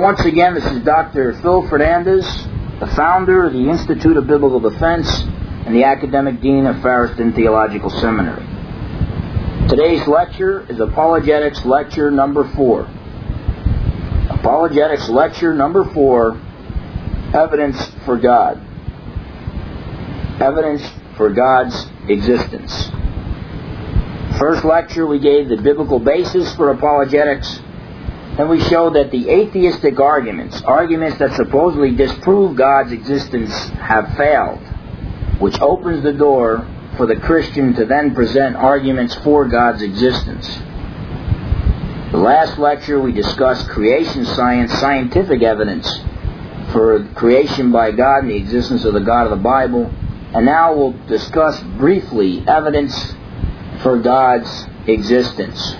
Once again, this is Dr. Phil Fernandez, the founder of the Institute of Biblical Defense and the Academic Dean of Farriston Theological Seminary. Today's lecture is Apologetics Lecture number 4. Apologetics Lecture number 4, Evidence for God. Evidence for God's existence. First lecture we gave the biblical basis for apologetics, and we showed that the atheistic arguments that supposedly disprove God's existence, have failed, which opens the door for the Christian to then present arguments for God's existence. The last lecture we discussed creation science, scientific evidence for creation by God and the existence of the God of the Bible, and now we'll discuss briefly evidence for God's existence.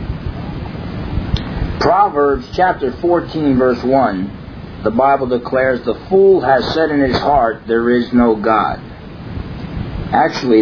Proverbs chapter 14 verse 1, the Bible declares, "The fool has said in his heart, there is no God." Actually,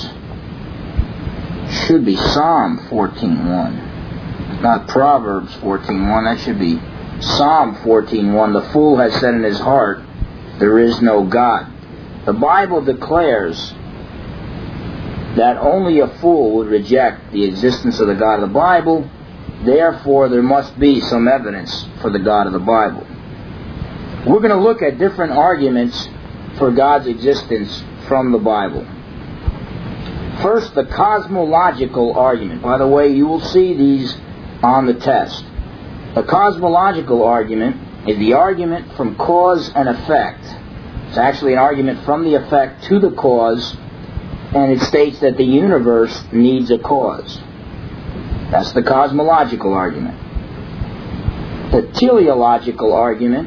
should be Psalm 14:1, not Proverbs 14:1. That should be Psalm 14:1. "The fool has said in his heart, there is no God." The Bible declares that only a fool would reject the existence of the God of the Bible. Therefore, there must be some evidence for the God of the Bible. We're going to look at different arguments for God's existence from the Bible. First, the cosmological argument. By the way, you will see these on the test. The cosmological argument is the argument from cause and effect. It's actually an argument from the effect to the cause, and it states that the universe needs a cause. That's the cosmological argument. The teleological argument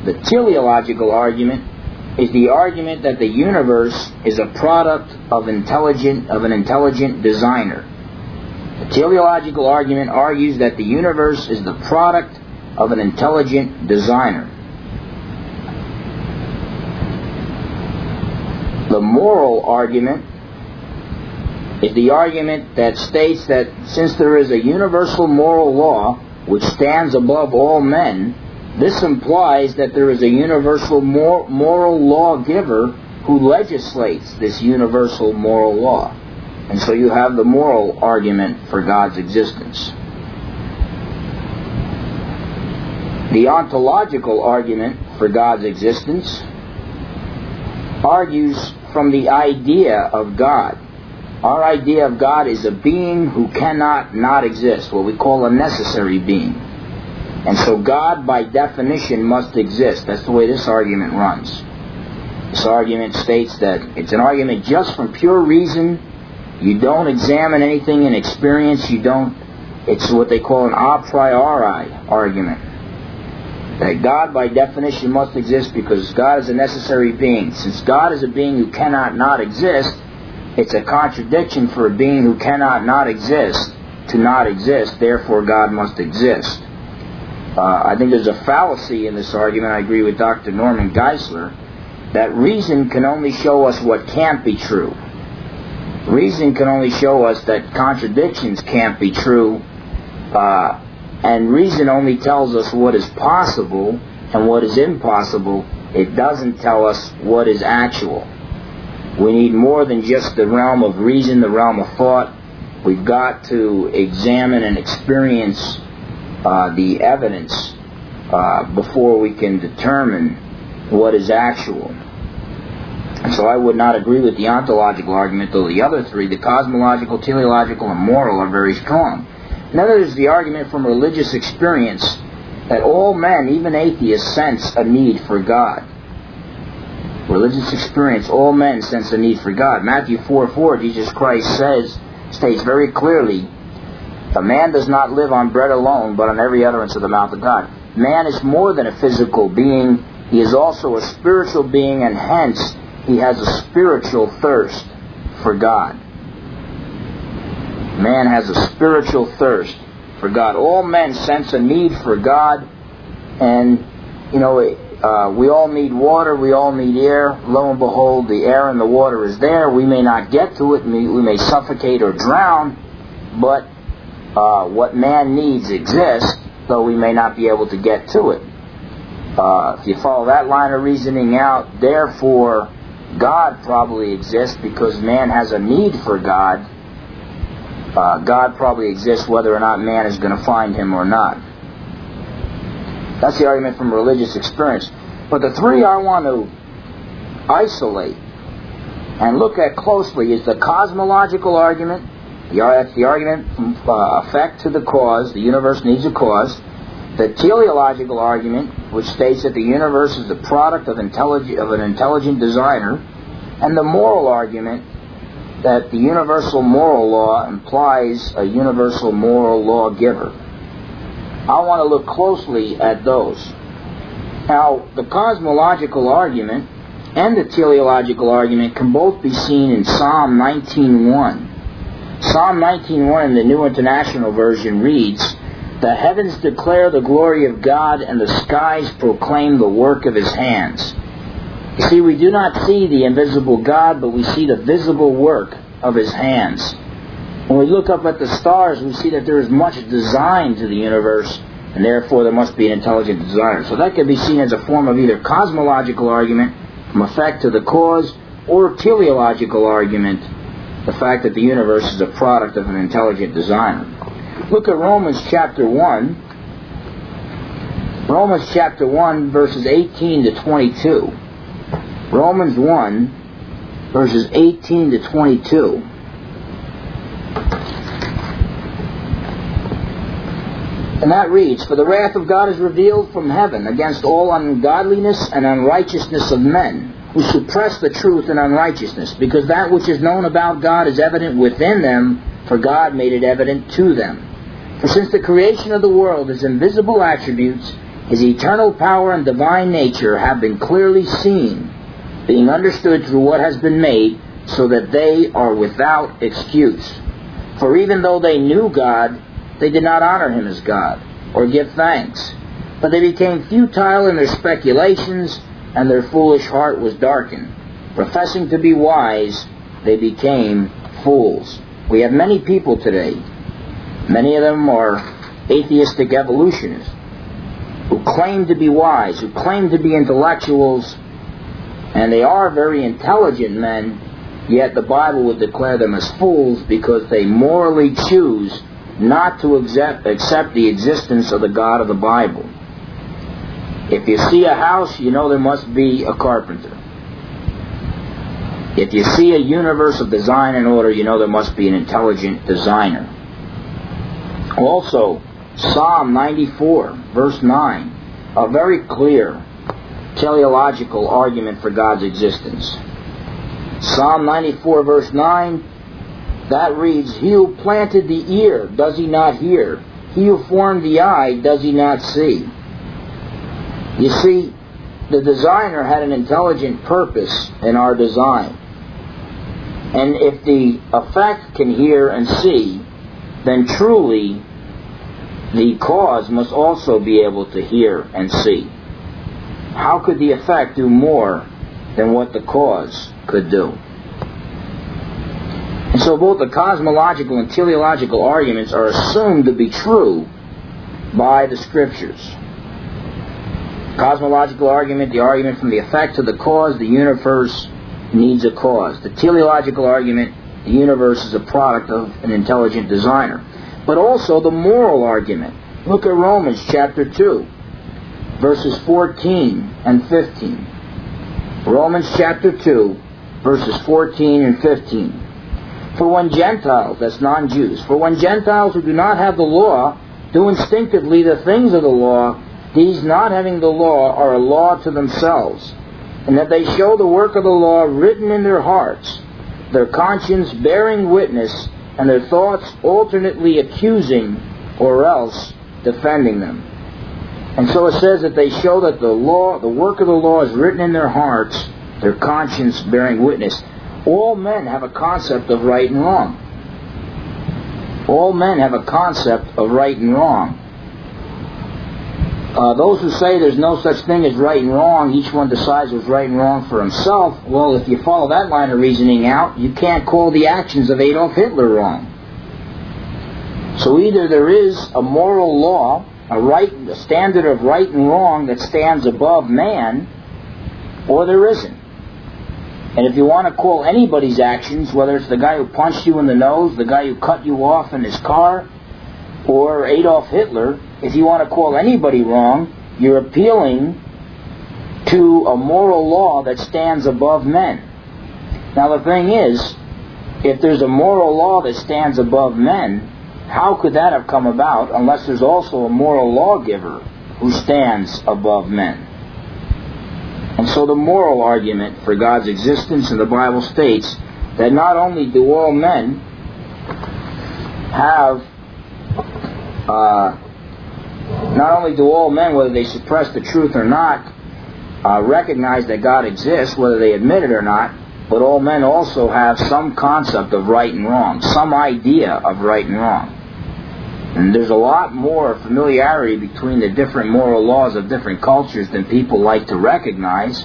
is the argument that the universe is a product of an intelligent designer. The teleological argument argues that the universe is the product of an intelligent designer. The moral argument is the argument that states that since there is a universal moral law which stands above all men, this implies that there is a universal moral lawgiver who legislates this universal moral law. And so you have the moral argument for God's existence. The ontological argument for God's existence argues from the idea of God. Our idea of God is a being who cannot not exist, what we call a necessary being. And so God, by definition, must exist. That's the way this argument runs. This argument states that it's an argument just from pure reason. You don't examine anything in experience. It's what they call an a priori argument. That God, by definition, must exist because God is a necessary being. Since God is a being who cannot not exist, it's a contradiction for a being who cannot not exist to not exist. Therefore, God must exist. I think there's a fallacy in this argument. I agree with Dr. Norman Geisler that reason can only show us what can't be true. Reason can only show us that contradictions can't be true, and reason only tells us what is possible and what is impossible. It doesn't tell us what is actual. We need more than just the realm of reason, the realm of thought. We've got to examine and experience the evidence before we can determine what is actual. And so I would not agree with the ontological argument, though the other three, the cosmological, teleological, and moral, are very strong. Another is the argument from religious experience that all men, even atheists, sense a need for God. Religious experience, all men sense a need for God. Matthew 4:4, Jesus Christ states very clearly, "A man does not live on bread alone, but on every utterance of the mouth of God." Man is more than a physical being. He is also a spiritual being, and hence he has a spiritual thirst for God. Man has a spiritual thirst for God. All men sense a need for God, and we all need water, we all need air. Lo and behold, the air and the water is there. We may not get to it, we may suffocate or drown, but what man needs exists, though we may not be able to get to it. If you follow that line of reasoning out, therefore God probably exists because man has a need for God. God probably exists whether or not man is going to find him or not. That's the argument from religious experience. But the three I want to isolate and look at closely is the cosmological argument. That's the argument from effect to the cause. The universe needs a cause. The teleological argument, which states that the universe is the product of an intelligent designer. And the moral argument, that the universal moral law implies a universal moral lawgiver. I want to look closely at those. Now, the cosmological argument and the teleological argument can both be seen in Psalm 19:1. Psalm 19:1 in the New International Version reads, "The heavens declare the glory of God, and the skies proclaim the work of His hands." You see, we do not see the invisible God, but we see the visible work of His hands. When we look up at the stars, we see that there is much design to the universe, and therefore there must be an intelligent designer. So that can be seen as a form of either cosmological argument, from effect to the cause, or teleological argument, the fact that the universe is a product of an intelligent designer. Look at Romans chapter 1. Romans chapter 1, verses 18 to 22. Romans 1, verses 18 to 22. And that reads, "For the wrath of God is revealed from heaven against all ungodliness and unrighteousness of men, who suppress the truth in unrighteousness, because that which is known about God is evident within them, for God made it evident to them. For since the creation of the world, His invisible attributes, His eternal power and divine nature have been clearly seen, being understood through what has been made, so that they are without excuse. For even though they knew God, they did not honor Him as God, or give thanks. But they became futile in their speculations, and their foolish heart was darkened. Professing to be wise, they became fools." We have many people today, many of them are atheistic evolutionists, who claim to be wise, who claim to be intellectuals, and they are very intelligent men, yet the Bible would declare them as fools because they morally choose not to accept the existence of the God of the Bible. If you see a house, you know there must be a carpenter. If you see a universe of design and order, you know there must be an intelligent designer. Also, Psalm 94, verse 9, a very clear teleological argument for God's existence. Psalm 94, verse 9, that reads, "He who planted the ear, does He not hear? He who formed the eye, does He not see?" You see, the designer had an intelligent purpose in our design. And if the effect can hear and see, then truly the cause must also be able to hear and see. How could the effect do more than what the cause could do? And so both the cosmological and teleological arguments are assumed to be true by the Scriptures. Cosmological argument, the argument from the effect to the cause, the universe needs a cause. The teleological argument, the universe is a product of an intelligent designer. But also the moral argument. Look at Romans chapter 2, verses 14 and 15. Romans chapter 2, verses 14 and 15. "For when Gentiles," that's non-Jews, "for when Gentiles who do not have the law do instinctively the things of the law, these not having the law are a law to themselves, and that they show the work of the law written in their hearts, their conscience bearing witness, and their thoughts alternately accusing or else defending them." And so it says that they show that the law, the work of the law is written in their hearts, their conscience bearing witness. All men have a concept of right and wrong. All men have a concept of right and wrong. Those who say there's no such thing as right and wrong, each one decides what's right and wrong for himself, well, if you follow that line of reasoning out, you can't call the actions of Adolf Hitler wrong. So either there is a moral law a standard of right and wrong that stands above man, or there isn't. And if you want to call anybody's actions, whether it's the guy who punched you in the nose, the guy who cut you off in his car, or Adolf Hitler, if you want to call anybody wrong, you're appealing to a moral law that stands above men. Now the thing is, if there's a moral law that stands above men, how could that have come about unless there's also a moral lawgiver who stands above men? And so the moral argument for God's existence in the Bible states that not only do all men whether they suppress the truth or not, recognize that God exists, whether they admit it or not, but all men also have some concept of right and wrong, some idea of right and wrong. And there's a lot more familiarity between the different moral laws of different cultures than people like to recognize.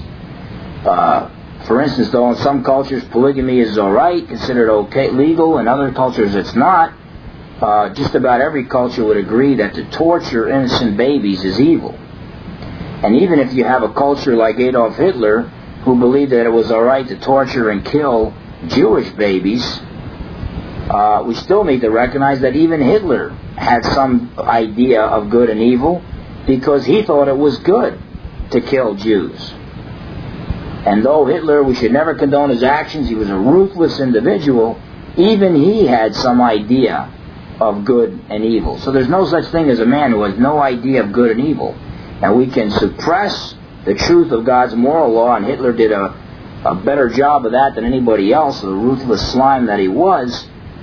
For instance, though, in some cultures polygamy is all right, considered okay, legal. In other cultures it's not. Just about every culture would agree that to torture innocent babies is evil. And even if you have a culture like Adolf Hitler, who believed that it was all right to torture and kill Jewish babies, we still need to recognize that even Hitler had some idea of good and evil, because he thought it was good to kill Jews. And though Hitler, we should never condone his actions, he was a ruthless individual, even he had some idea of good and evil. So there's no such thing as a man who has no idea of good and evil. And we can suppress the truth of God's moral law, and Hitler did a better job of that than anybody else, the ruthless slime that he was.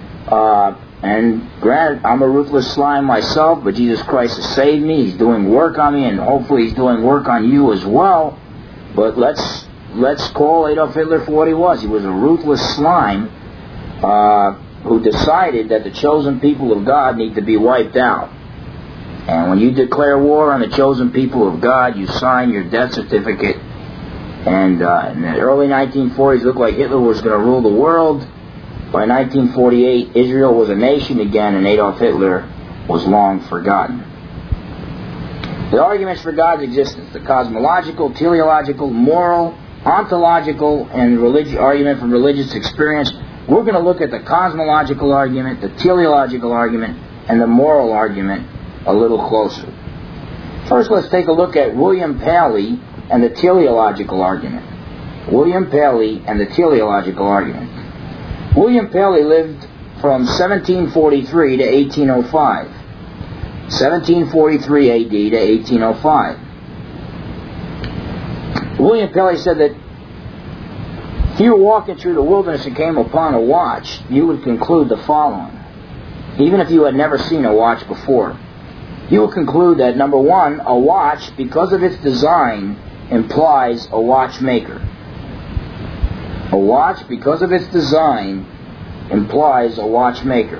And granted, I'm a ruthless slime myself, but Jesus Christ has saved me. He's doing work on me, and hopefully He's doing work on you as well. But let's call Adolf Hitler for what he was. He was a ruthless slime who decided that the chosen people of God need to be wiped out. And when you declare war on the chosen people of God, you sign your death certificate. And in the early 1940s, it looked like Hitler was going to rule the world. By 1948, Israel was a nation again, and Adolf Hitler was long forgotten. The arguments for God's existence, the cosmological, teleological, moral, ontological, and argument from religious experience. We're going to look at the cosmological argument, the teleological argument, and the moral argument a little closer. First, let's take a look at William Paley and the teleological argument. William Paley and the teleological argument. William Paley lived from 1743 to 1805. 1743 AD to 1805. William Paley said that if you were walking through the wilderness and came upon a watch, you would conclude the following. Even if you had never seen a watch before, you would conclude that, number one, a watch, because of its design, implies a watchmaker. A watch, because of its design, implies a watchmaker.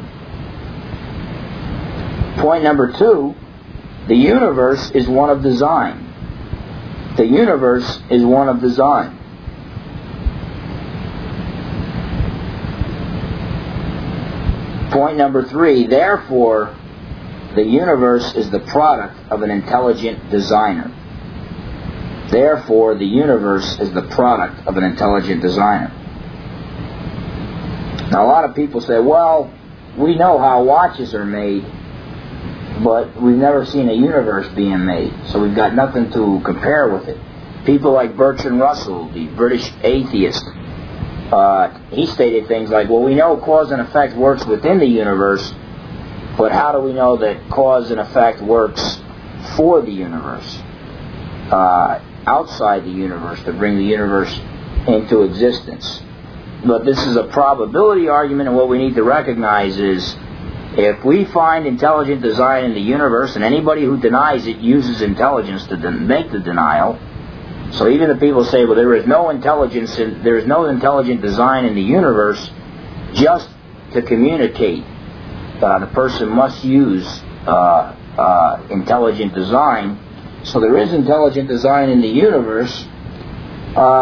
Point number two, the universe is one of design. The universe is one of design. Point number three, therefore, the universe is the product of an intelligent designer. Therefore, the universe is the product of an intelligent designer. Now, a lot of people say, well, we know how watches are made, but we've never seen a universe being made, so we've got nothing to compare with it. People like Bertrand Russell, the British atheist, he stated things like, well, we know cause and effect works within the universe, but how do we know that cause and effect works for the universe, outside the universe, to bring the universe into existence? But this is a probability argument, and what we need to recognize is, if we find intelligent design in the universe, and anybody who denies it uses intelligence to make the denial, so even the people say, well, there is no intelligent design in the universe, just to communicate, the person must use intelligent design. So there is intelligent design in the universe.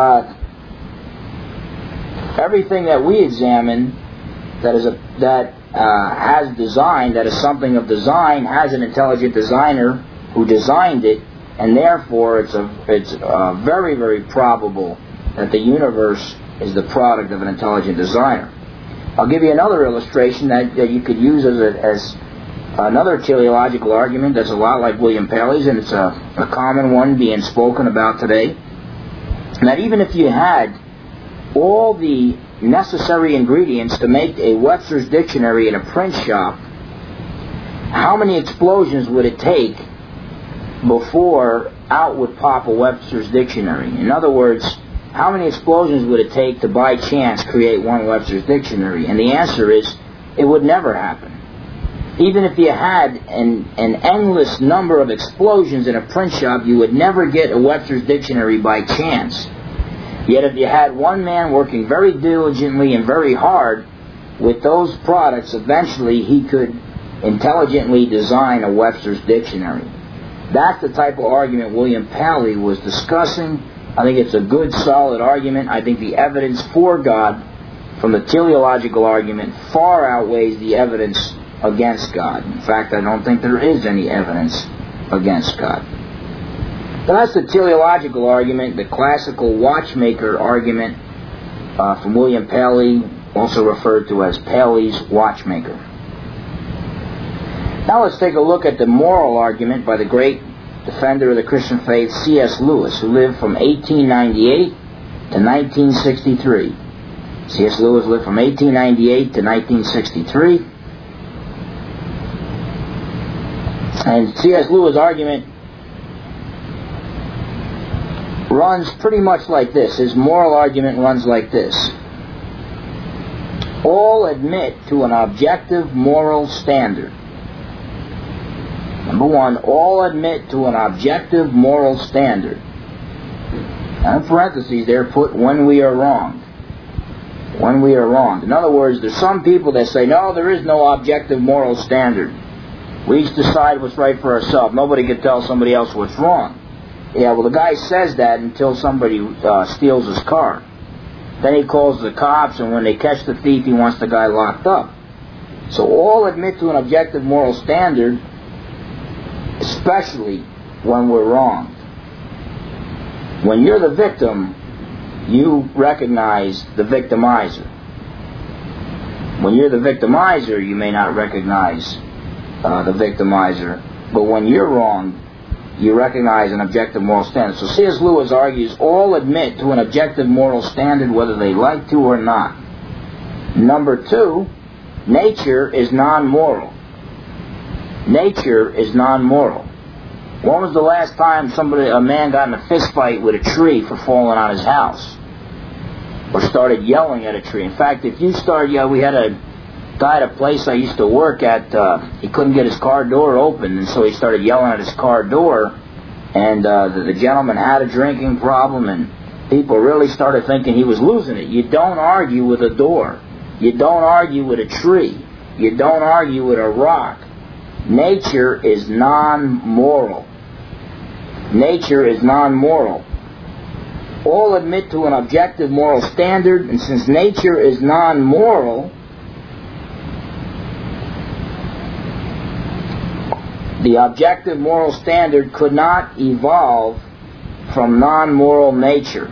Everything that we examine that has design, that is something of design, has an intelligent designer who designed it, and therefore it's very, very probable that the universe is the product of an intelligent designer. I'll give you another illustration that you could use as another teleological argument that's a lot like William Paley's, and it's a common one being spoken about today. That even if you had all the necessary ingredients to make a Webster's dictionary in a print shop, how many explosions would it take before out would pop a Webster's dictionary? In other words, how many explosions would it take to by chance create one Webster's dictionary? And the answer is, it would never happen. Even if you had an endless number of explosions in a print shop, you would never get a Webster's dictionary by chance. Yet if you had one man working very diligently and very hard with those products, eventually he could intelligently design a Webster's dictionary. That's the type of argument William Paley was discussing. I think it's a good, solid argument. I think the evidence for God from the teleological argument far outweighs the evidence against God. In fact, I don't think there is any evidence against God. So that's the teleological argument, the classical watchmaker argument from William Paley, also referred to as Paley's watchmaker. Now let's take a look at the moral argument by the great defender of the Christian faith, C.S. Lewis, who lived from 1898 to 1963. C.S. Lewis lived from 1898 to 1963. And C.S. Lewis' argument runs pretty much like this. His moral argument runs like this. All admit to an objective moral standard. Number one, all admit to an objective moral standard. And in parentheses there, put when we are wronged. When we are wronged. In other words, there's some people that say, no, there is no objective moral standard. We each decide what's right for ourselves. Nobody can tell somebody else what's wrong. Yeah, well, the guy says that until somebody steals his car. Then he calls the cops, and when they catch the thief, he wants the guy locked up. So all admit to an objective moral standard, especially when we're wronged. When you're the victim, you recognize the victimizer. When you're the victimizer, you may not recognize the victimizer. But when you're wronged, you recognize an objective moral standard. So C.S. Lewis argues all admit to an objective moral standard whether they like to or not. Number two, nature is non-moral. Nature is non-moral. When was the last time a man got in a fist fight with a tree for falling on his house? Or started yelling at a tree? In fact, if you start yelling, we had a guy at a place I used to work at, he couldn't get his car door open, and so he started yelling at his car door, and the gentleman had a drinking problem, and people really started thinking he was losing it. You don't argue with a door. You don't argue with a tree. You don't argue with a rock. Nature is non-moral. Nature is non-moral. All admit to an objective moral standard, and since nature is non-moral, the objective moral standard could not evolve from non-moral nature.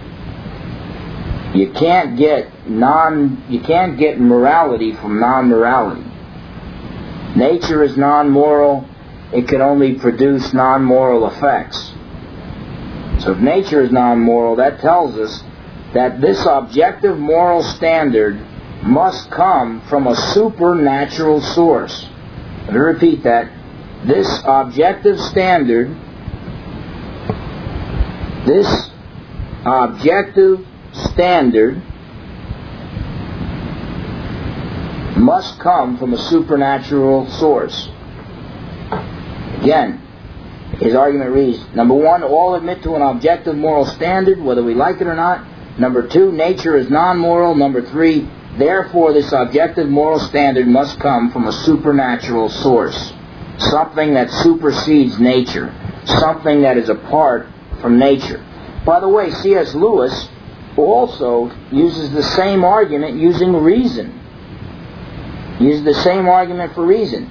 You can't get morality from non-morality. Nature is non-moral. It can only produce non-moral effects. So if nature is non-moral, that tells us that this objective moral standard must come from a supernatural source. Let me repeat that. This objective standard must come from a supernatural source. Again, his argument reads, number one, all admit to an objective moral standard, whether we like it or not. Number two, nature is non-moral. Number three, therefore this objective moral standard must come from a supernatural source. Something that supersedes nature. Something that is apart from nature. By the way, C.S. Lewis also uses the same argument using reason. uses the same argument for reason.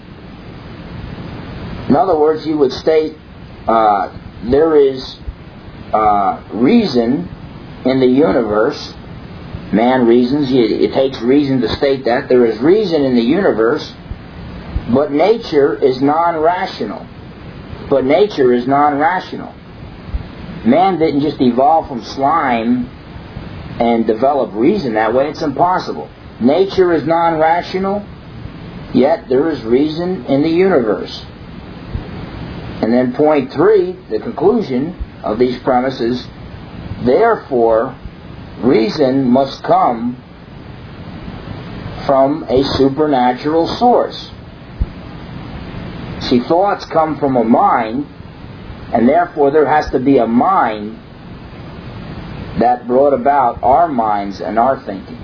In other words, you would state there is reason in the universe. Man reasons. It takes reason to state that. There is reason in the universe, but nature is non-rational. But nature is non-rational. Man didn't just evolve from slime and develop reason that way. It's impossible. Nature is non-rational, yet there is reason in the universe. And then point 3, the conclusion of these premises, therefore, reason must come from a supernatural source. See, thoughts come from a mind, and therefore there has to be a mind that brought about our minds and our thinking.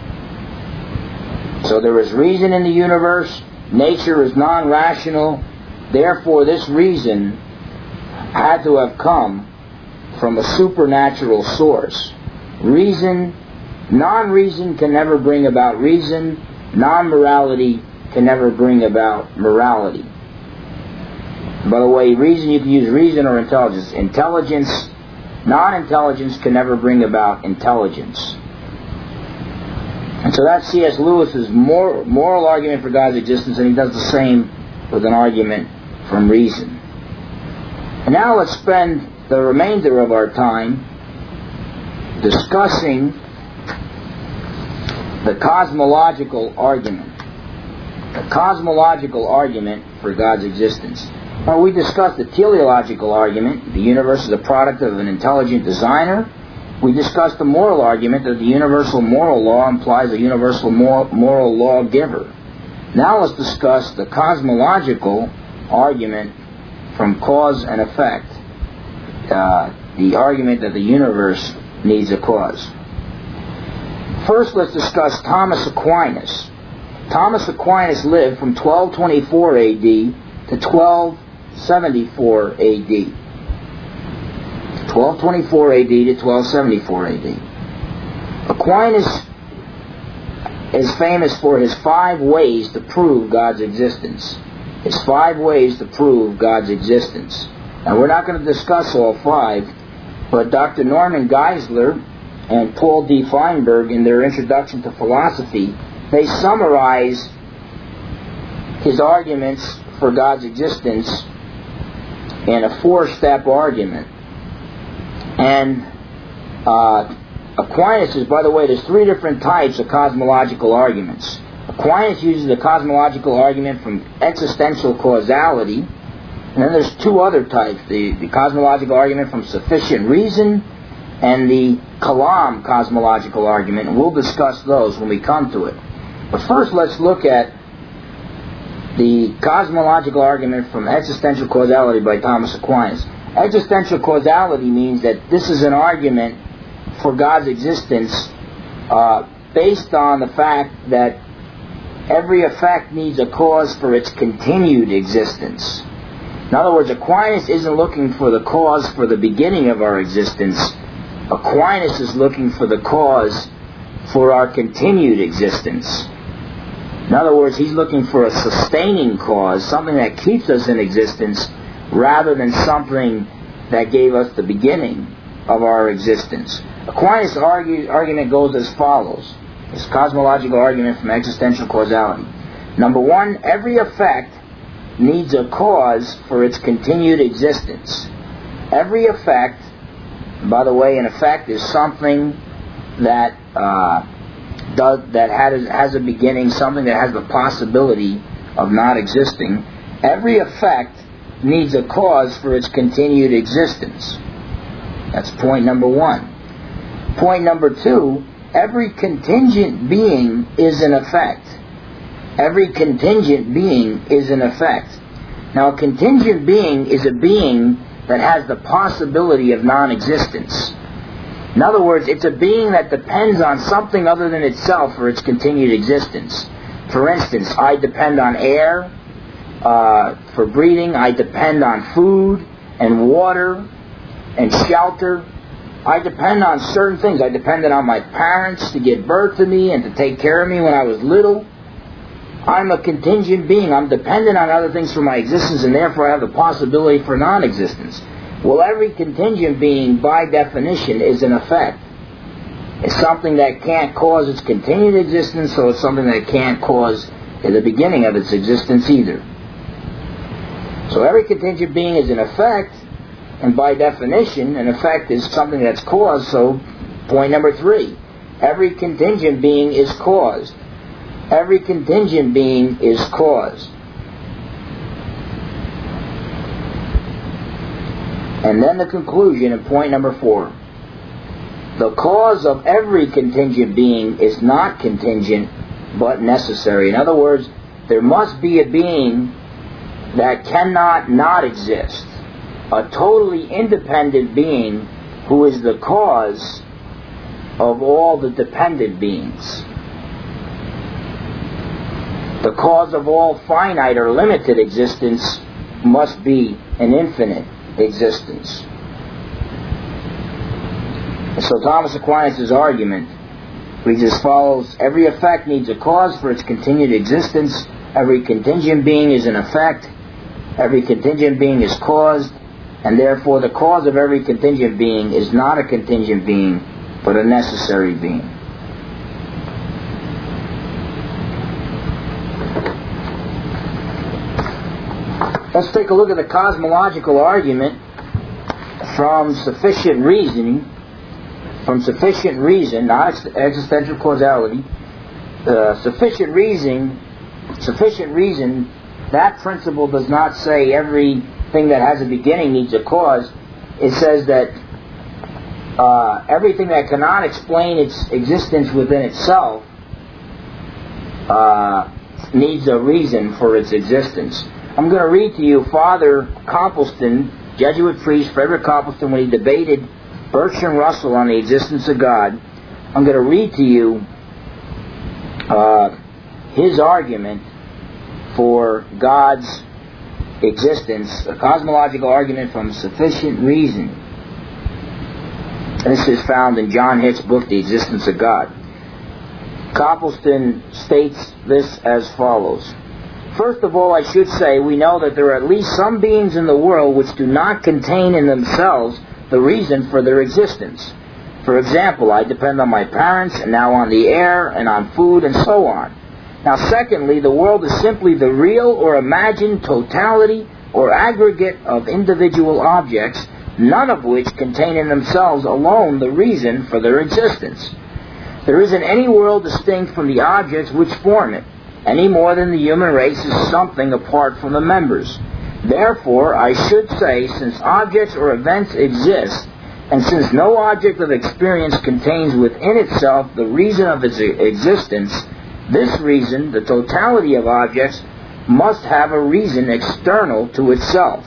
So there is reason in the universe, nature is non-rational, therefore this reason had to have come from a supernatural source. Reason, non-reason can never bring about reason, non-morality can never bring about morality. By the way, reason, you can use reason or intelligence. Intelligence, non-intelligence can never bring about intelligence. And so that's C.S. Lewis's moral argument for God's existence, and he does the same with an argument from reason. And now let's spend the remainder of our time discussing the cosmological argument. The cosmological argument for God's existence. Now, we discussed the teleological argument, the universe is a product of an intelligent designer. We discussed the moral argument that the universal moral law implies a universal moral lawgiver. Now let's discuss the cosmological argument from cause and effect, the argument that the universe needs a cause. First, let's discuss Thomas Aquinas. Thomas Aquinas lived from 1224 A.D. to 1274 A.D. 1224 A.D. to 1274 A.D. Aquinas is famous for his 5 ways to prove God's existence. His 5 ways to prove God's existence. Now, we're not going to discuss all 5, but Dr. Norman Geisler and Paul D. Feinberg, in their introduction to philosophy, they summarize his arguments for God's existence in a 4-step argument. And Aquinas is, by the way, there's 3 different types of cosmological arguments. Aquinas uses the cosmological argument from existential causality, and then there's 2 other types, the cosmological argument from sufficient reason and the Kalam cosmological argument, and we'll discuss those when we come to it. But first, let's look at the cosmological argument from existential causality by Thomas Aquinas. Existential causality means that this is an argument for God's existence based on the fact that every effect needs a cause for its continued existence. In other words, Aquinas isn't looking for the cause for the beginning of our existence. Aquinas is looking for the cause for our continued existence. In other words, he's looking for a sustaining cause, something that keeps us in existence, rather than something that gave us the beginning of our existence. Aquinas' argument goes as follows. His cosmological argument from existential causality. Number 1, every effect needs a cause for its continued existence. Every effect, by the way, an effect is something that has a beginning, something that has the possibility of not existing. Every effect needs a cause for its continued existence. That's point number 1. Point number 2, every contingent being is an effect. Every contingent being is an effect. Now, a contingent being is a being that has the possibility of non-existence. In other words, it's a being that depends on something other than itself for its continued existence. For instance, I depend on air for breathing. I depend on food and water and shelter. I depend on certain things. I depended on my parents to give birth to me and to take care of me when I was little. I'm a contingent being. I'm dependent on other things for my existence, and therefore I have the possibility for non-existence. Well, every contingent being, by definition, is an effect. It's something that can't cause its continued existence, so it's something that can't cause the beginning of its existence either. So every contingent being is an effect, and by definition, an effect is something that's caused, so point number 3. Every contingent being is caused. Every contingent being is caused. And then the conclusion in point number 4. The cause of every contingent being is not contingent, but necessary. In other words, there must be a being that cannot not exist. A totally independent being who is the cause of all the dependent beings. The cause of all finite or limited existence must be an infinite existence. So Thomas Aquinas' argument reads as follows: every effect needs a cause for its continued existence. Every contingent being is an effect. Every contingent being is caused, and therefore the cause of every contingent being is not a contingent being, but a necessary being. Let's take a look at the cosmological argument from sufficient reasoning. From sufficient reason, not existential causality. Sufficient reason, that principle does not say everything that has a beginning needs a cause. It says that everything that cannot explain its existence within itself needs a reason for its existence. I'm going to read to you Father Copleston, Jesuit priest Frederick Copleston, when he debated Bertrand Russell on the existence of God. I'm going to read to you his argument for God's existence, a cosmological argument from sufficient reason. This is found in John Hick's book, The Existence of God. Copleston states this as follows. First of all, I should say we know that there are at least some beings in the world which do not contain in themselves the reason for their existence. For example, I depend on my parents, and now on the air, and on food, and so on. Now, secondly, the world is simply the real or imagined totality or aggregate of individual objects, none of which contain in themselves alone the reason for their existence. There isn't any world distinct from the objects which form it, any more than the human race is something apart from the members. Therefore, I should say, since objects or events exist, and since no object of experience contains within itself the reason of its existence, this reason, the totality of objects, must have a reason external to itself.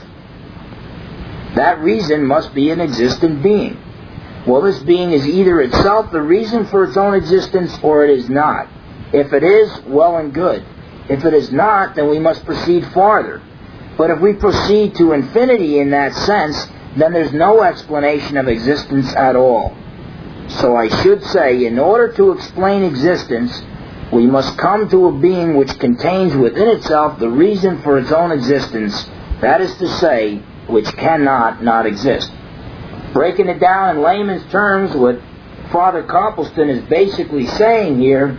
That reason must be an existent being. Well, this being is either itself the reason for its own existence, or it is not. If it is, well and good. If it is not, then we must proceed farther. But if we proceed to infinity in that sense, then there's no explanation of existence at all. So I should say, in order to explain existence, we must come to a being which contains within itself the reason for its own existence, that is to say, which cannot not exist. Breaking it down in layman's terms, what Father Copleston is basically saying here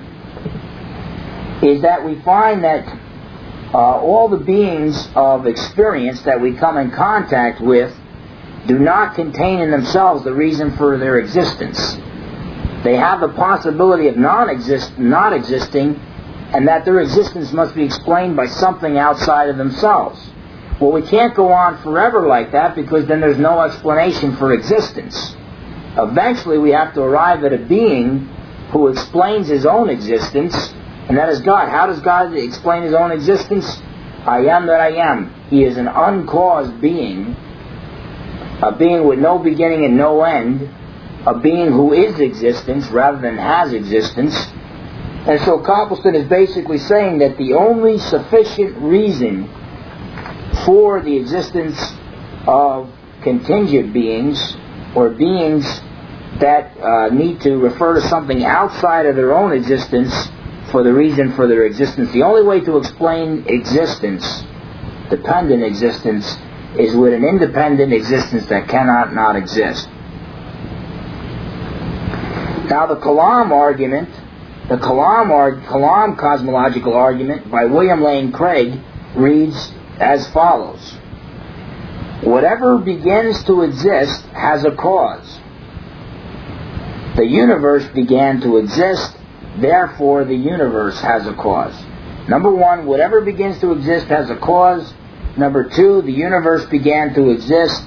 is that we find that all the beings of experience that we come in contact with do not contain in themselves the reason for their existence. They have the possibility of not existing, and that their existence must be explained by something outside of themselves. Well, we can't go on forever like that, because then there's no explanation for existence. Eventually we have to arrive at a being who explains his own existence, and that is God. How does God explain his own existence? I am that I am. He is an uncaused being, a being with no beginning and no end, a being who is existence rather than has existence. And so Copleston is basically saying that the only sufficient reason for the existence of contingent beings, or beings that need to refer to something outside of their own existence for the reason for their existence. The only way to explain existence, dependent existence, is with an independent existence that cannot not exist. Now the Kalam argument, the Kalam cosmological argument by William Lane Craig reads as follows. Whatever begins to exist has a cause. The universe began to exist, therefore the universe has a cause. Number one, whatever begins to exist has a cause. Number two, the universe began to exist,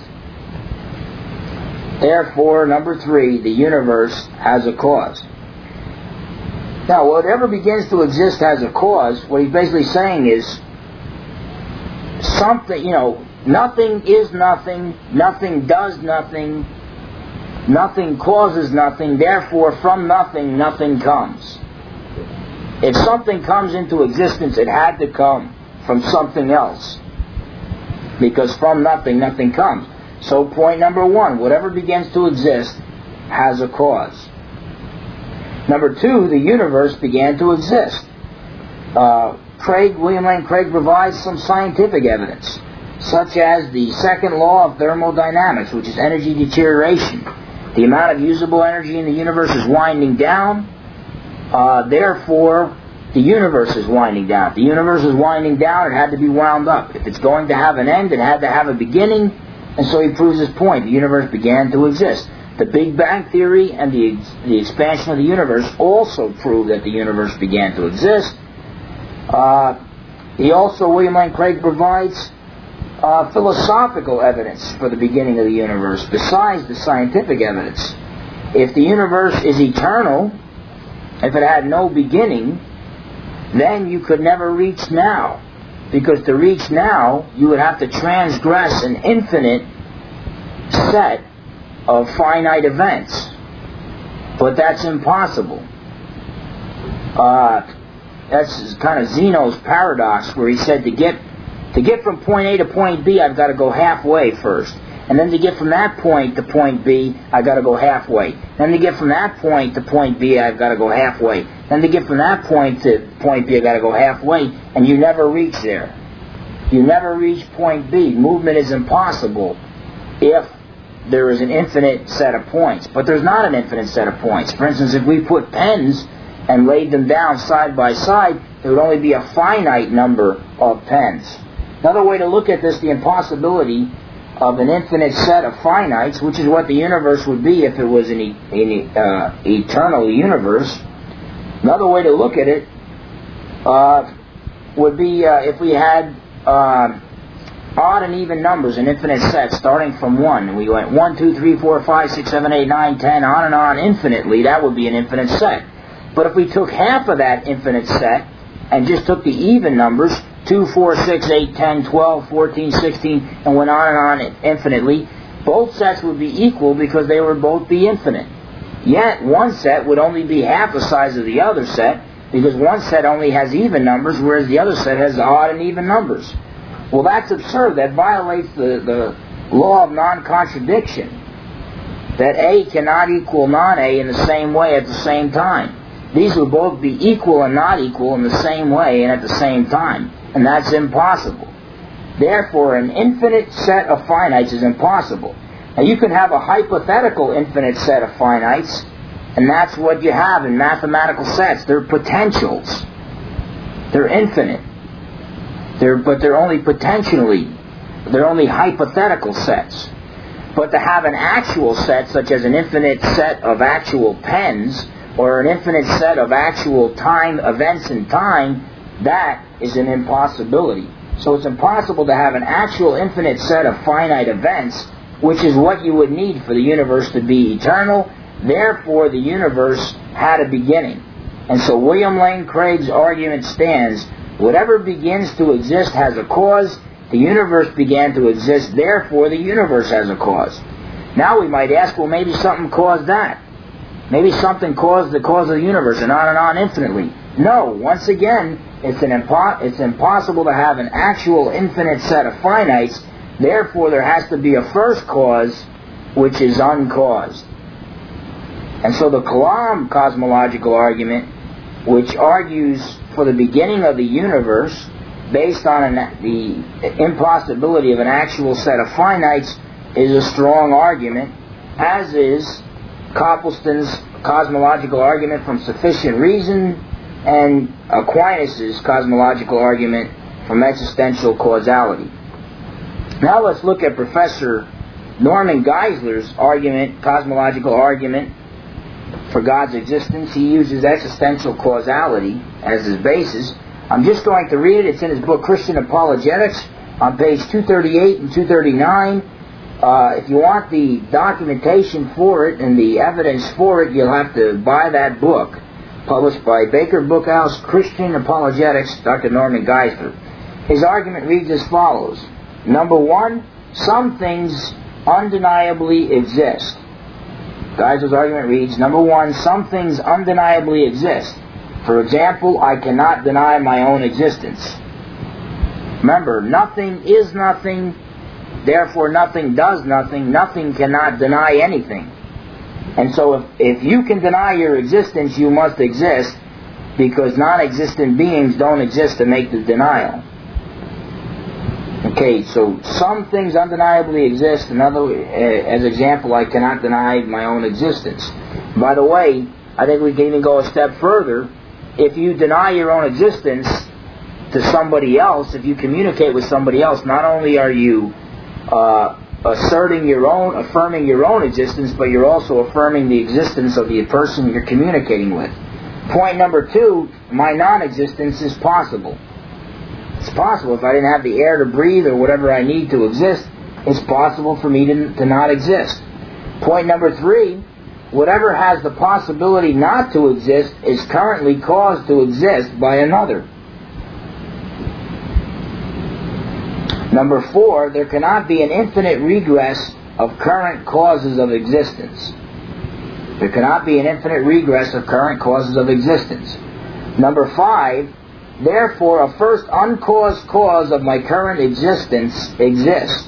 therefore, number three, the universe has a cause. Now, whatever begins to exist has a cause. What he's basically saying is something, nothing is nothing, nothing does nothing, nothing causes nothing, therefore from nothing, nothing comes. If something comes into existence, it had to come from something else. Because from nothing, nothing comes. So point number one, whatever begins to exist has a cause. Number two, the universe began to exist. William Lane Craig provides some scientific evidence, such as the second law of thermodynamics, which is energy deterioration. The amount of usable energy in the universe is winding down, therefore the universe is winding down. If the universe is winding down, it had to be wound up. If it's going to have an end, it had to have a beginning, and so he proves his point. The universe began to exist. The Big Bang Theory and the expansion of the universe also prove that the universe began to exist. William Lane Craig provides philosophical evidence for the beginning of the universe, besides the scientific evidence. If the universe is eternal, if it had no beginning, then you could never reach now. Because to reach now, you would have to transgress an infinite set of finite events. But that's impossible. That's kind of Zeno's paradox, where he said to get from point A to point B, I've got to go halfway first. And then to get from that point to point B, I've got to go halfway. Then to get from that point to point B, I've got to go halfway. Then to get from that point to point B, I've got to go halfway. And you never reach there. You never reach point B. Movement is impossible if there is an infinite set of points. But there's not an infinite set of points. For instance, if we put pens and laid them down side by side, there would only be a finite number of pens. Another way to look at this, the impossibility of an infinite set of finites, which is what the universe would be if it was an eternal universe. Another way to look at it would be if we had odd and even numbers in infinite sets starting from 1. And we went 1, 2, 3, 4, 5, 6, 7, 8, 9, 10, on and on infinitely. That would be an infinite set. But if we took half of that infinite set and just took the even numbers, 2, 4, 6, 8, 10, 12, 14, 16, and went on infinitely, both sets would be equal because they would both be infinite. Yet one set would only be half the size of the other set because one set only has even numbers, whereas the other set has odd and even numbers. Well, that's absurd. That violates the law of non-contradiction, that A cannot equal non-A in the same way at the same time. These would both be equal and not equal in the same way and at the same time. And that's impossible. Therefore, an infinite set of finites is impossible. Now, you can have a hypothetical infinite set of finites, and that's what you have in mathematical sets. They're potentials. They're infinite. But they're only potentially. They're only hypothetical sets. But to have an actual set, such as an infinite set of actual pens, or an infinite set of actual time events in time, that is an impossibility. So it's impossible to have an actual infinite set of finite events, which is what you would need for the universe to be eternal. Therefore, the universe had a beginning. And so William Lane Craig's argument stands, whatever begins to exist has a cause. The universe began to exist, therefore the universe has a cause. Now we might ask, well, maybe something caused that. Maybe something caused the cause of the universe, and on infinitely. No, once again, it's impossible to have an actual infinite set of finites. Therefore, there has to be a first cause, which is uncaused. And so the Kalam cosmological argument which argues for the beginning of the universe based on the impossibility of an actual set of finites, is a strong argument, as is Copleston's cosmological argument from sufficient reason and Aquinas' cosmological argument from existential causality. Now let's look at Professor Norman Geisler's argument, cosmological argument for God's existence. He uses existential causality as his basis. I'm just going to read it. It's in his book Christian Apologetics on page 238 and 239. If you want the documentation for it and the evidence for it, you'll have to buy that book, published by Baker Bookhouse, Christian Apologetics, Dr. Norman Geisler. His argument reads as follows. Number one, some things undeniably exist. Geisler's argument reads, number one, some things undeniably exist. For example, I cannot deny my own existence. Remember, nothing is nothing, therefore nothing does nothing. Nothing cannot deny anything. And so if you can deny your existence, you must exist, because non-existent beings don't exist to make the denial. Okay, so some things undeniably exist. As example, I cannot deny my own existence. By the way, I think we can even go a step further. If you deny your own existence to somebody else, if you communicate with somebody else, not only are you affirming your own existence, but you're also affirming the existence of the person you're communicating with. Point number two, my non-existence is possible. It's possible. If I didn't have the air to breathe or whatever I need to exist, it's possible for me to not exist. Point number three, whatever has the possibility not to exist is currently caused to exist by another. Number four, there cannot be an infinite regress of current causes of existence. There cannot be an infinite regress of current causes of existence. Number five, therefore a first uncaused cause of my current existence exists.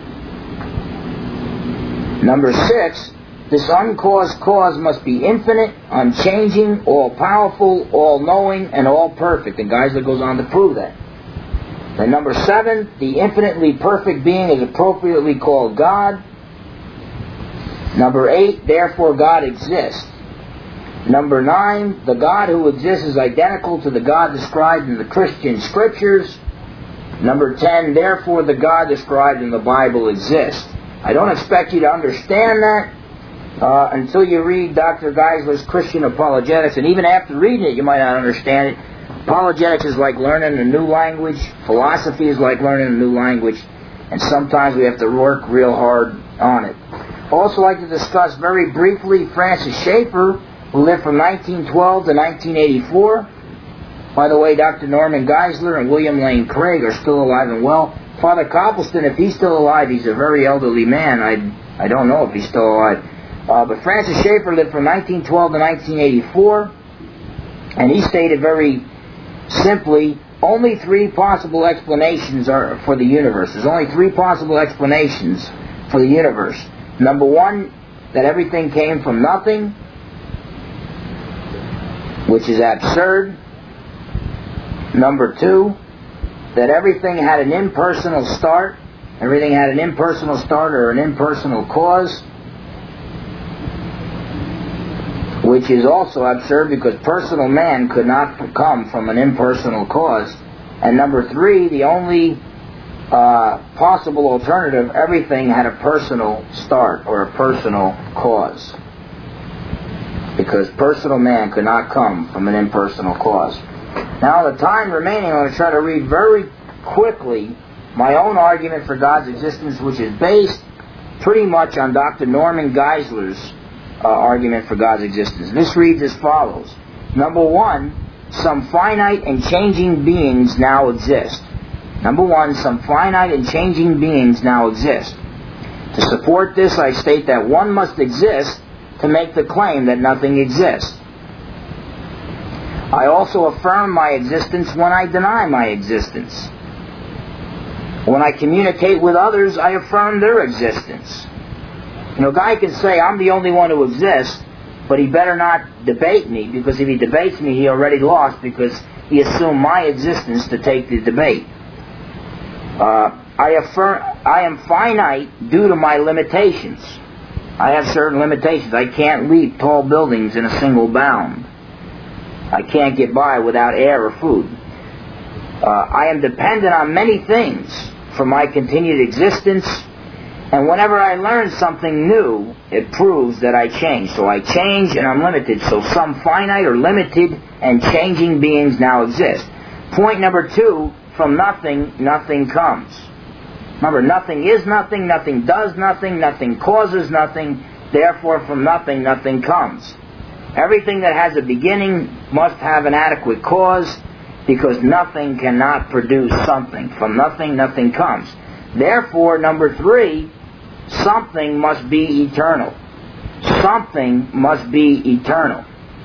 Number six, this uncaused cause must be infinite, unchanging, all-powerful, all-knowing, and all-perfect. And Geisler goes on to prove that. And number seven, the infinitely perfect being is appropriately called God. Number eight, therefore God exists. Number nine, the God who exists is identical to the God described in the Christian Scriptures. Number 10, therefore the God described in the Bible exists. I don't expect you to understand that until you read Dr. Geisler's Christian Apologetics, and even after reading it you might not understand it. Apologetics is like learning a new language. Philosophy is like learning a new language, and sometimes we have to work real hard on it. I'd also like to discuss very briefly Francis Schaeffer, who lived from 1912 to 1984. By the way, Dr. Norman Geisler and William Lane Craig are still alive and well. Father Copleston, if he's still alive, he's a very elderly man. I don't know if he's still alive. But Francis Schaeffer lived from 1912 to 1984, and he stated very simply, only three possible explanations are for the universe. There's only three possible explanations for the universe. Number one, that everything came from nothing, which is absurd. Number two, that everything had an impersonal start. Everything had an impersonal start or an impersonal cause, which is also absurd because personal man could not come from an impersonal cause. And number three, the only possible alternative, everything had a personal start or a personal cause, because personal man could not come from an impersonal cause. Now, the time remaining, I'm going to try to read very quickly my own argument for God's existence, which is based pretty much on Dr. Norman Geisler's argument for God's existence. This reads as follows. Number one, some finite and changing beings now exist. Number one, some finite and changing beings now exist. To support this, I state that one must exist to make the claim that nothing exists. I also affirm my existence when I deny my existence. When I communicate with others, I affirm their existence. A guy can say, I'm the only one who exists, But he better not debate me, because if he debates me, he already lost, because he assumed my existence to take the debate. I am finite due to my limitations. I have certain limitations. I can't leap tall buildings in a single bound. I can't get by without air or food. I am dependent on many things for my continued existence, and whenever I learn something new, it proves that I change. So I change and I'm limited. So some finite or limited and changing beings now exist. Point number 2, from nothing, nothing comes. Remember, nothing is nothing, nothing does nothing, nothing causes nothing, therefore from nothing, nothing comes. Everything that has a beginning must have an adequate cause, because nothing cannot produce something. From nothing, nothing comes. Therefore, number 3, something must be eternal. Something must be eternal.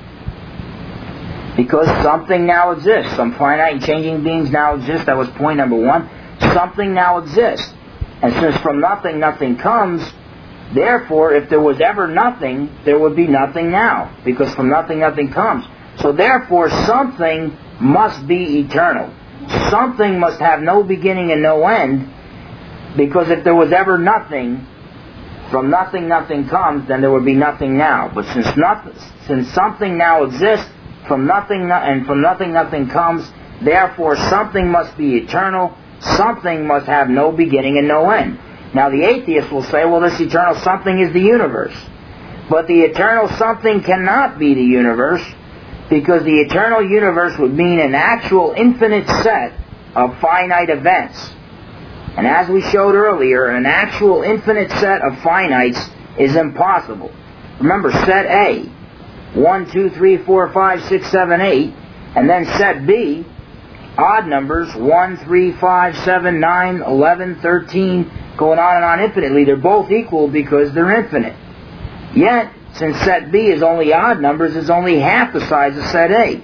Because something now exists. Some finite and changing beings now exist. That was point number 1. Something now exists. And since from nothing, nothing comes, therefore, if there was ever nothing, there would be nothing now. Because from nothing, nothing comes. So therefore, something must be eternal. Something must have no beginning and no end, because if there was ever nothing, from nothing, nothing comes, then there would be nothing now. But since something now exists, from nothing, nothing comes, therefore something must be eternal. Something must have no beginning and no end. Now the atheist will say, well, this eternal something is the universe. But the eternal something cannot be the universe, because the eternal universe would mean an actual infinite set of finite events. And as we showed earlier, an actual infinite set of finites is impossible. Remember, set A, 1, 2, 3, 4, 5, 6, 7, 8, and then set B, odd numbers, 1, 3, 5, 7, 9, 11, 13, going on and on infinitely. They're both equal because they're infinite. Yet, since set B is only odd numbers, it's only half the size of set A.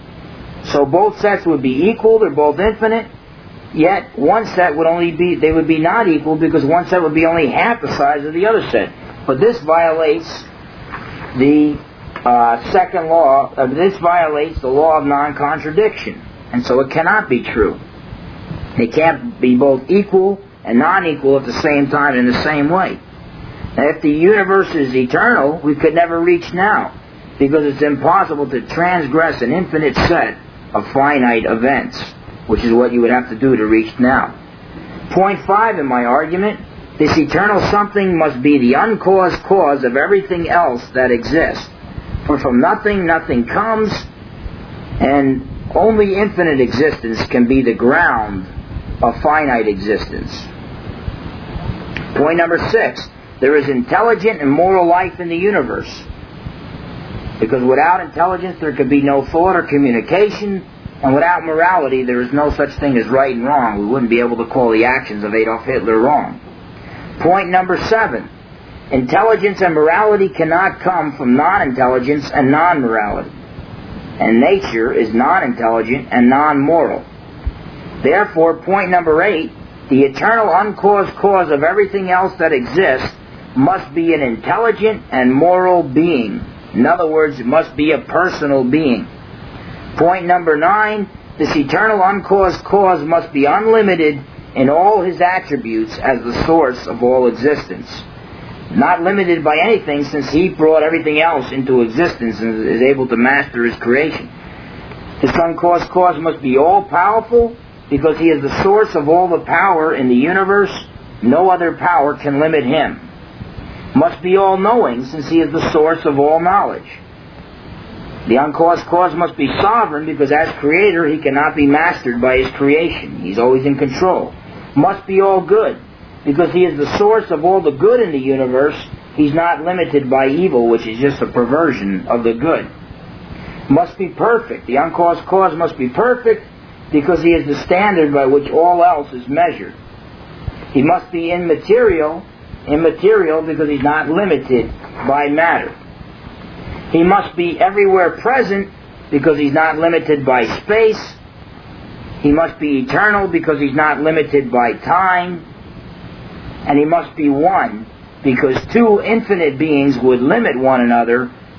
So both sets would be equal, they're both infinite, yet one set would would be not equal, because one set would be only half the size of the other set. But this violates the second law, this violates the law of non-contradiction. And so it cannot be true. They can't be both equal and non-equal at the same time in the same way. Now, if the universe is eternal, we could never reach now, because it's impossible to transgress an infinite set of finite events, which is what you would have to do to reach now. Point 5 in my argument, this eternal something must be the uncaused cause of everything else that exists. For from nothing, nothing comes, and only infinite existence can be the ground of finite existence. Point number 6. There is intelligent and moral life in the universe. Because without intelligence there could be no thought or communication, and without morality there is no such thing as right and wrong. We wouldn't be able to call the actions of Adolf Hitler wrong. Point number 7. Intelligence and morality cannot come from non-intelligence and non-morality. And nature is non-intelligent and non-moral. Therefore, point number 8, the eternal uncaused cause of everything else that exists must be an intelligent and moral being. In other words, it must be a personal being. Point number 9, this eternal uncaused cause must be unlimited in all his attributes as the source of all existence. Not limited by anything, since he brought everything else into existence and is able to master his creation. This uncaused cause must be all-powerful, because he is the source of all the power in the universe. No other power can limit him. Must be all-knowing, since he is the source of all knowledge. The uncaused cause must be sovereign, because as creator he cannot be mastered by his creation. He's always in control. Must be all good, because he is the source of all the good in the universe. He's not limited by evil, which is just a perversion of the good. Must be perfect. The uncaused cause must be perfect, because he is the standard by which all else is measured. He must be immaterial because he's not limited by matter. He must be everywhere present, because he's not limited by space. He must be eternal, because he's not limited by time. And he must be one, because two infinite beings would limit one another,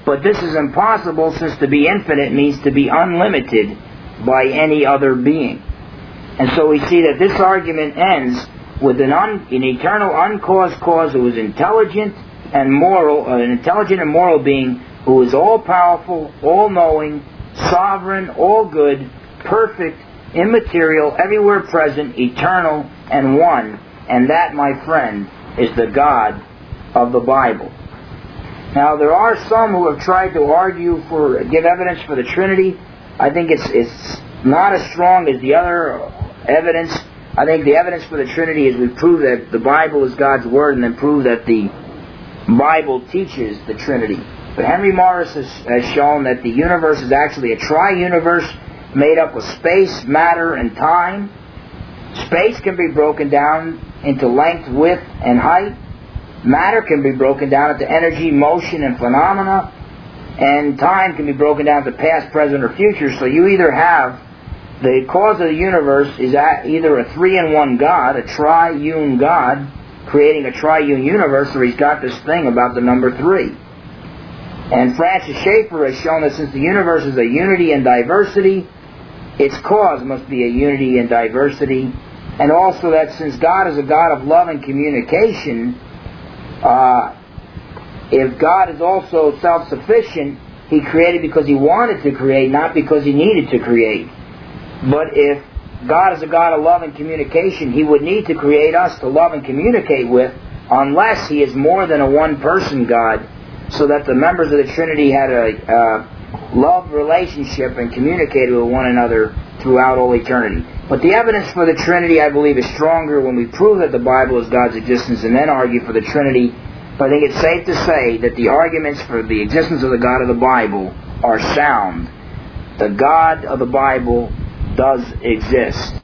But this is impossible, since to be infinite means to be unlimited by any other being. And so we see that this argument ends with an eternal uncaused cause who is intelligent and moral, an intelligent and moral being who is all-powerful, all-knowing, sovereign, all-good, perfect, immaterial, everywhere present, eternal, and one. And that, my friend, is the God of the Bible. Now, there are some who have tried to give evidence for the Trinity. I think it's not as strong as the other evidence. I think the evidence for the Trinity is we prove that the Bible is God's Word, and then prove that the Bible teaches the Trinity. But Henry Morris has shown that the universe is actually a tri-universe made up of space, matter, and time. Space can be broken down into length, width, and height. Matter can be broken down into energy, motion, and phenomena. And time can be broken down to past, present, or future. So you either have the cause of the universe is either a three-in-one God, a triune God, creating a triune universe, or he's got this thing about the number 3. And Francis Schaeffer has shown that since the universe is a unity and diversity, its cause must be a unity and diversity. And also that since God is a God of love and communication, if God is also self-sufficient, he created because he wanted to create, not because he needed to create. But if God is a God of love and communication, he would need to create us to love and communicate with, unless he is more than a one-person God, so that the members of the Trinity had a love relationship and communicated with one another throughout all eternity. But the evidence for the Trinity, I believe, is stronger when we prove that the Bible is God's existence and then argue for the Trinity. But I think it's safe to say that the arguments for the existence of the God of the Bible are sound. The God of the Bible does exist.